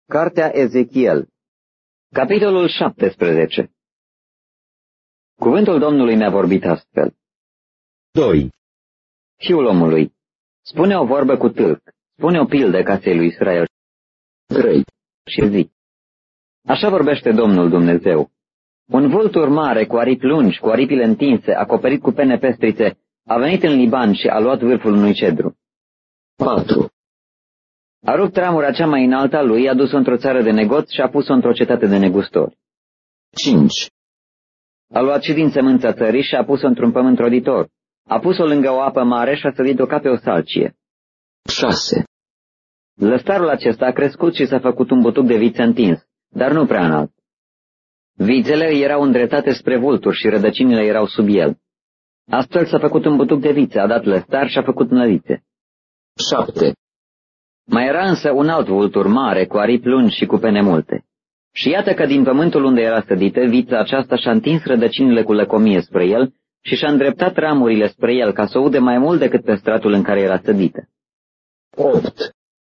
Cartea Ezechiel, capitolul 17. Cuvântul Domnului mi-a vorbit astfel. 2. Fiul omului, spune o vorbă cu tâlc, spune o pildă casei lui Israel. 3. Și zi. Așa vorbește Domnul Dumnezeu. Un vultur mare cu aripi lungi, cu aripile întinse, acoperit cu pene pestrițe, a venit în Liban și a luat vârful unui cedru. 4. A rupt ramura cea mai înaltă a lui, a dus-o într-o țară de negoț și a pus-o într-o cetate de negustori. 5. A luat și din sămânța țării și a pus-o într-un pământ roditor. A pus-o lângă o apă mare și a sădit-o ca pe o salcie. 6. Lăstarul acesta a crescut și s-a făcut un butuc de viță întins, dar nu prea înalt. Vițele erau îndreptate spre vulturi și rădăcinile erau sub el. Astfel s-a făcut un butuc de viță, a dat lăstar și a făcut nărițe. 7. Mai era însă un alt vultur mare, cu aripi lungi și cu pene multe. Și iată că din pământul unde era sădită, vița aceasta și-a întins rădăcinile cu lăcomie spre el și și-a îndreptat ramurile spre el ca să o ude mai mult decât pe stratul în care era sădită. 8.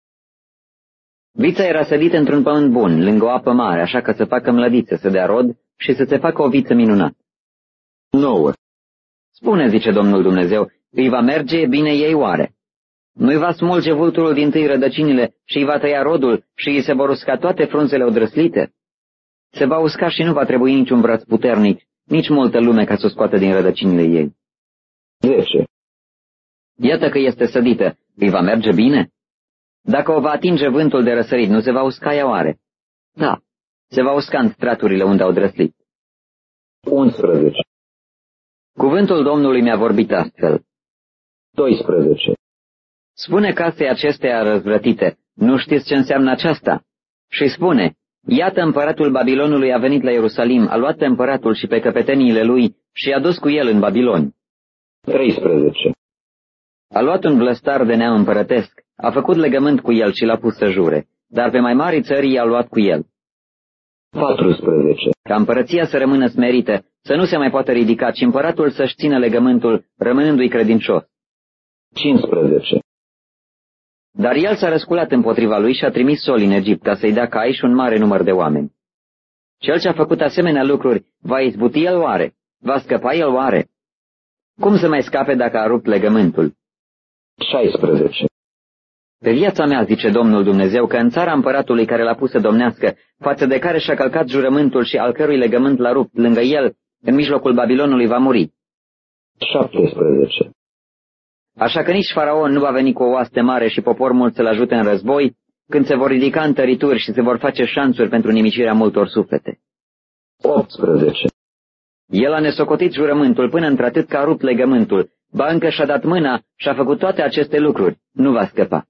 Vița era sădită într-un pământ bun, lângă o apă mare, așa că să facă mlădiță, să dea rod și să se facă o viță minunată. 9. Spune, zice Domnul Dumnezeu, îi va merge bine ei oare? Nu-i va smulge vulturul dintâi rădăcinile și îi va tăia rodul și îi se vor usca toate frunzele odrăslite? Se va usca și nu va trebui niciun braț puternic, nici multă lume ca să o scoată din rădăcinile ei. 10. Iată că este sădită, îi va merge bine? Dacă o va atinge vântul de răsărit, nu se va usca ea oare? Da, se va usca în straturile unde au drăslit. 11. Cuvântul Domnului mi-a vorbit astfel. 12. Spune casei acesteia răzvrătite, nu știți ce înseamnă aceasta? Și spune, iată împăratul Babilonului a venit la Ierusalim, a luat pe împăratul și pe căpeteniile lui și i-a dus cu el în Babilon. 13. A luat un vlăstar de neam împărătesc, a făcut legământ cu el și l-a pus să jure, dar pe mai mari țări i-a luat cu el. 14. Ca împărăția să rămână smerită, să nu se mai poată ridica, ci împăratul să-și țină legământul, rămânându-i credincios. 15. Dar el s-a răsculat împotriva lui și a trimis soli în Egipt ca să-i dea cai și un mare număr de oameni. Cel ce a făcut asemenea lucruri, va izbuti el oare? Va scăpa el oare? Cum să mai scape dacă a rupt legământul? 16. Pe viața mea, zice Domnul Dumnezeu, că în țara împăratului care l-a pus să domnească, față de care și-a călcat jurământul și al cărui legământ l-a rupt lângă el, în mijlocul Babilonului va muri. 17. Așa că nici Faraon nu va veni cu o oaste mare și popor mult să-l ajute în război, când se vor ridica întărituri și se vor face șanțuri pentru nimicirea multor suflete. 18. El a nesocotit jurământul până într-atât că a rupt legământul, ba încă și-a dat mâna și a făcut toate aceste lucruri, nu va scăpa.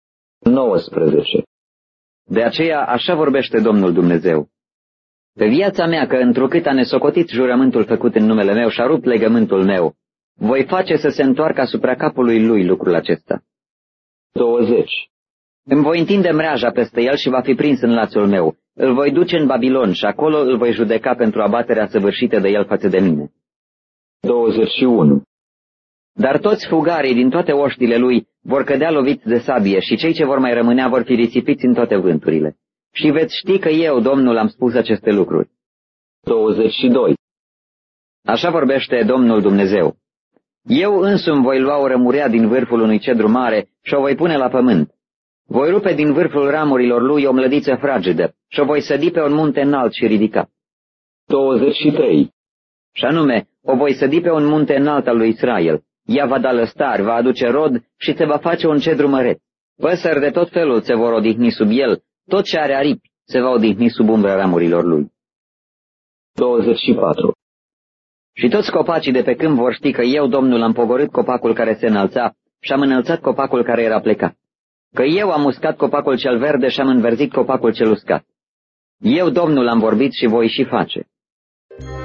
19. De aceea așa vorbește Domnul Dumnezeu. Pe viața mea că întrucât a nesocotit jurământul făcut în numele meu și a rupt legământul meu, voi face să se întoarcă asupra capului lui lucrul acesta. 20. Îmi voi întinde mreaja peste el și va fi prins în lațul meu. Îl voi duce în Babilon și acolo îl voi judeca pentru abaterea săvârșită de el față de mine. 21. Dar toți fugarii din toate oștile lui vor cădea loviți de sabie și cei ce vor mai rămânea vor fi risipiți în toate vânturile. Și veți ști că eu, Domnul, am spus aceste lucruri. 22. Așa vorbește Domnul Dumnezeu. Eu însumi voi lua o rămurea din vârful unui cedru mare și o voi pune la pământ. Voi rupe din vârful ramurilor lui o mlădiță fragedă și o voi sădi pe un munte înalt și ridicat. 23. Și anume, o voi sădi pe un munte înalt al lui Israel. Ea va da lăstar, va aduce rod și se va face un cedru măreț. Păsări de tot felul se vor odihni sub el, tot ce are aripi se va odihni sub umbra ramurilor lui. 24. Și toți copacii de pe câmp vor ști că eu, Domnul, am pogorât copacul care se înălța și am înălțat copacul care era plecat. Că eu am uscat copacul cel verde și am înverzit copacul cel uscat. Eu, Domnul, am vorbit și voi și face.